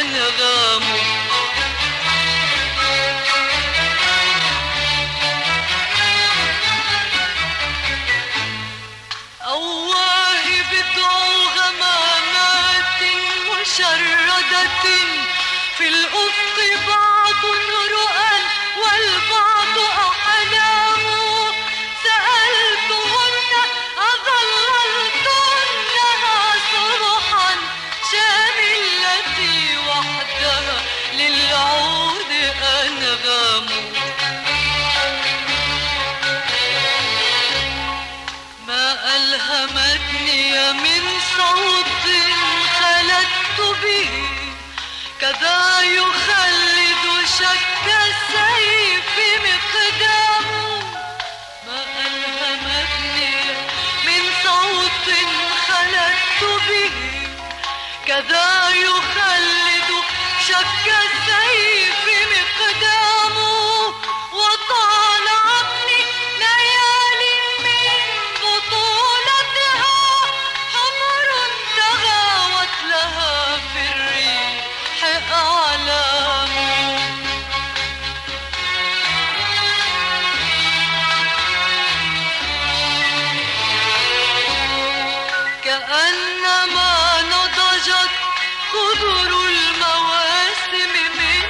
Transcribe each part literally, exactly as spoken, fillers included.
أنغام. أواه بضع غمامات مشردة في الأفق، بعض رؤى والبعض أحلام. سألتهن أظللتنها صرحا شاملتي وحدها للعود أنغام. ما ألهمتني من صوت خلدت به، كذا يخلد شك السيف مقدام. ما ألهمتني من صوت خلدت به، كذا يخلد شك السيف مقدام. وطالعتني ليال من بطولتها حمر تغاوت لها في الريح أعلام. كأنما نضجت خضر المواسم من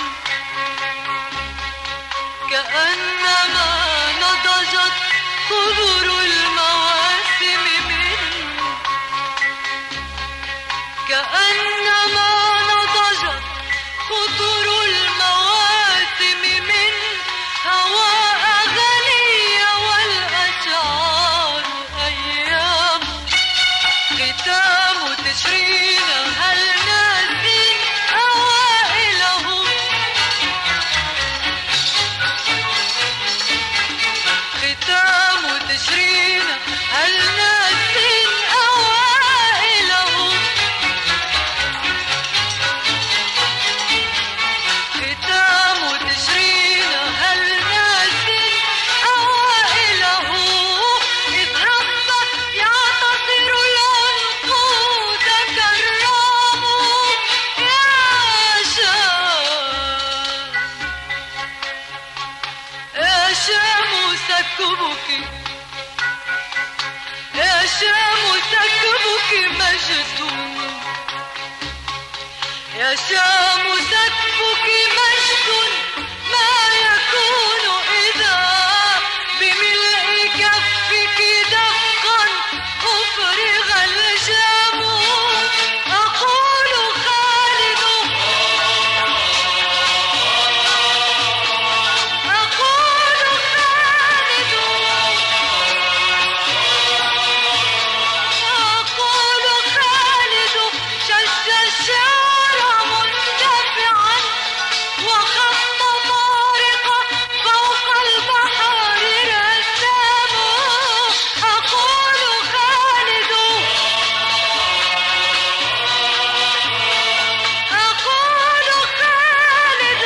كأنما نضجت خضر المواسم من كأنما نضجت خضر المواسم من هواء غني والأشعار أيام. ختام تشرين هل ناسين أوائلهم، ختام تشرين هل ناسين أوائلهم. ختام تشرين هل ناسين أوائلهم. إذ هب يعتصر العنقود كالرام. يا شام يا شام سكبك، يا شام سكبك مجد، يا شام سكبك مجد. ما يكون إذا بملء كفك دفقا أفرغ الجام. أقول خالد، أقول خالد، أقول خالد شج الشعر مندفعا وخط طارق فوق البحر رسام. أقول خالد، أقول خالد،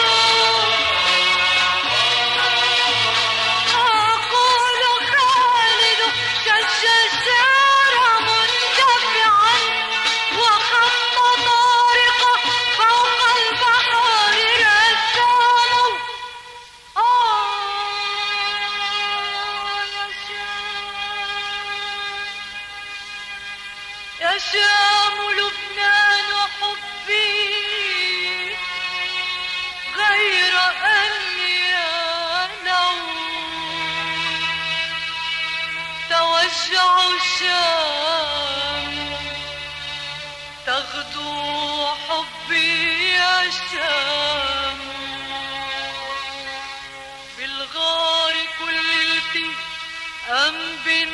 أقول خالد شج الشعر مندفعا وخط طارق فوق البحر رسام. آه يا شام، يا شام لبنان حبي، غير أني أنام توجع الشام. تغدو حبي يا شام، بالغار كللت أم بالنار